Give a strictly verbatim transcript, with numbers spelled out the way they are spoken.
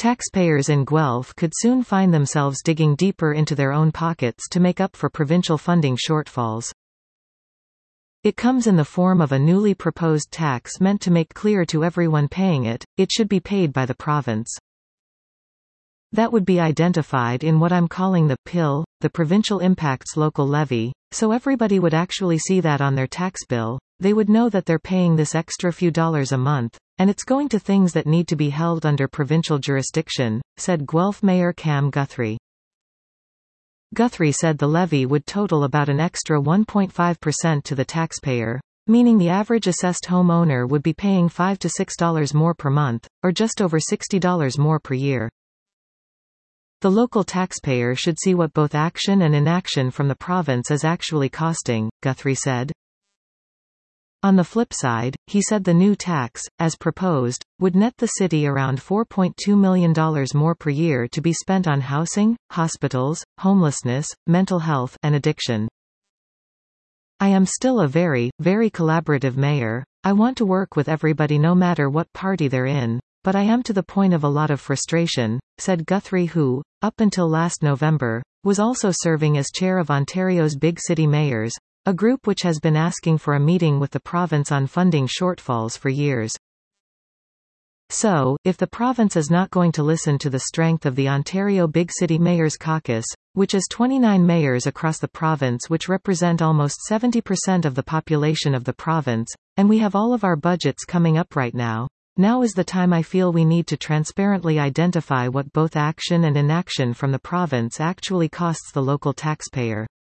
Taxpayers in Guelph could soon find themselves digging deeper into their own pockets to make up for provincial funding shortfalls. It comes in the form of a newly proposed tax meant to make clear to everyone paying it, it should be paid by the province. That would be identified in what I'm calling the P I L, the Provincial Impacts Local Levy, so everybody would actually see that on their tax bill. They would know that they're paying this extra few dollars a month, and it's going to things that need to be held under provincial jurisdiction, said Guelph Mayor Cam Guthrie. Guthrie said the levy would total about an extra one point five percent to the taxpayer, meaning the average assessed homeowner would be paying five to six dollars more per month, or just over sixty dollars more per year. The local taxpayer should see what both action and inaction from the province is actually costing, Guthrie said. On the flip side, he said the new tax, as proposed, would net the city around four point two million dollars more per year to be spent on housing, hospitals, homelessness, mental health, and addiction. I am still a very, very collaborative mayor. I want to work with everybody no matter what party they're in, but I am to the point of a lot of frustration, said Guthrie, who, up until last November, was also serving as chair of Ontario's Big City Mayors, a group which has been asking for a meeting with the province on funding shortfalls for years. So, if the province is not going to listen to the strength of the Ontario Big City Mayors Caucus, which is twenty-nine mayors across the province which represent almost seventy percent of the population of the province, and we have all of our budgets coming up right now, now is the time I feel we need to transparently identify what both action and inaction from the province actually costs the local taxpayer.